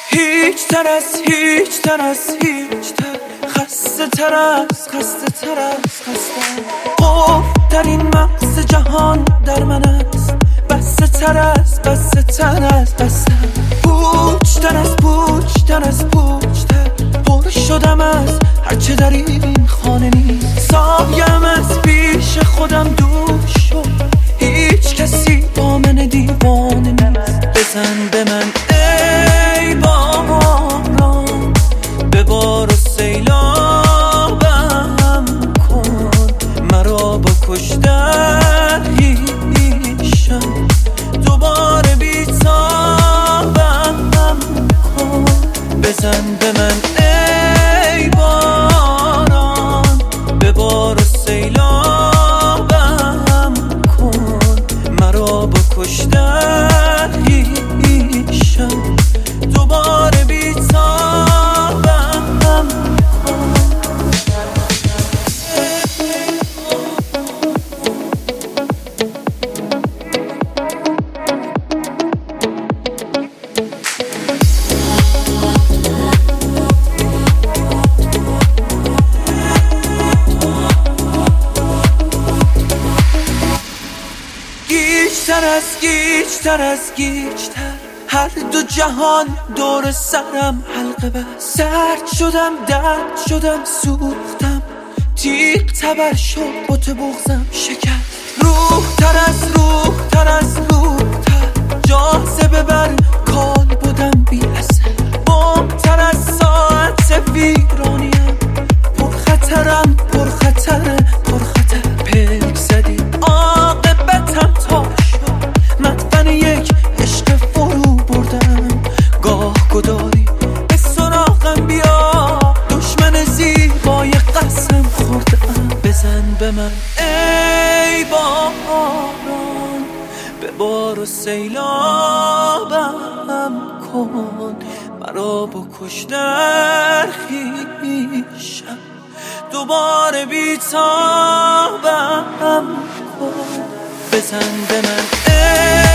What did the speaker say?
هیچ تر خسته تر از خستم خوف در این مغز جهان در من است، بسته تر از بستم پوچ تر از پر شدم از هرچه در این خانه نیست. سایم از پیش خودم دور شد، هیچ کسی با من دیوانه نیست. بزن به من ای باران، ببار و سیلابم کن، مرا با کشتن هیشم دوباره بیتابم کن. بزن به من ای باران، ببار و سیلابم کن، مرا با کشتن هیشم دوباره بیتابم کن. گیجتر هر دو جهان دور سرم حلقه بست. سرد شدم، درد شدم، سوختم، تیغ تبر شد، بت بغزم شکست. روح تر جاذبه بر کال بودم بی اثر. بم تر از ساعت ویرانیم، پرخطرم، پرخطر پلک زدی عاقبتم تا شد مدفن یک عشق فرو بردم. گاه گداری به سراغم بیا، دشمن زیبای قسم خوردم. بزن به من ای باران، ببار و سیلابم کن، مرا با کشتن خویشم دوباره بیتابم کن. بزن به من